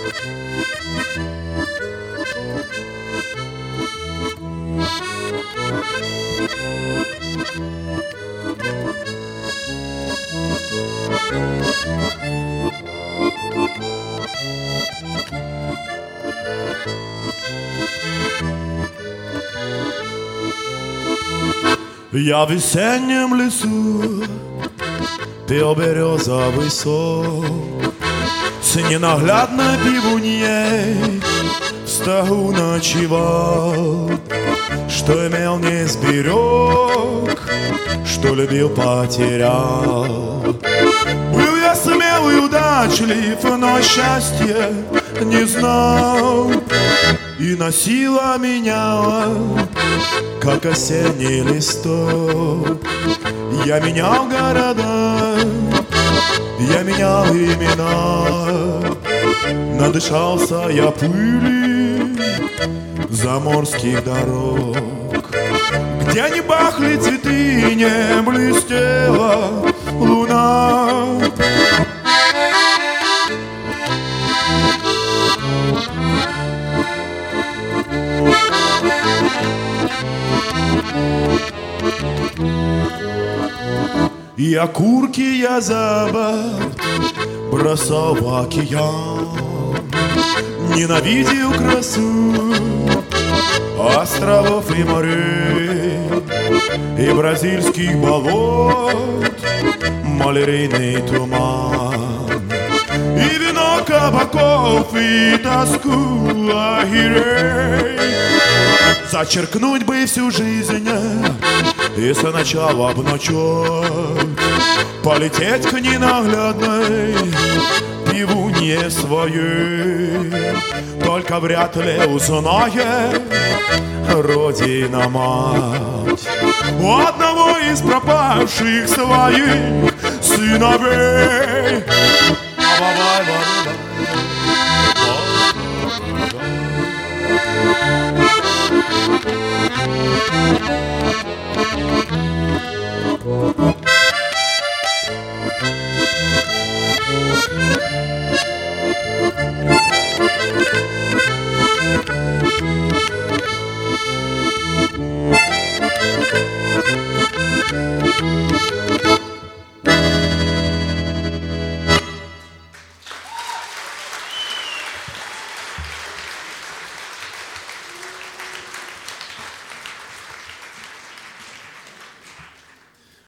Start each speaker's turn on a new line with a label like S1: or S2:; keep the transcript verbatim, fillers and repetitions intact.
S1: Я в весеннем лесу пил березовый сок с ненаглядной пивуньей, в стогу ночевал. Что имел, не сберег, что любил, потерял. Был я смелый и удачлив, но счастья не знал. И носила меня, как осенний листок. Я менял города, я менял имена. Надышался я пыли заморских дорог, где не пахли цветы, не блестела луна. И окурки я за борт бросал в океан, ненавидел красу островов и морей, и бразильских болот малярийный туман, и вино кабаков, и тоску лагерей. Зачеркнуть бы всю жизнь и сначала в ночь полететь к ненаглядной пивунье своей. Только вряд ли узнает Родина-мать у одного из пропавших своих сыновей.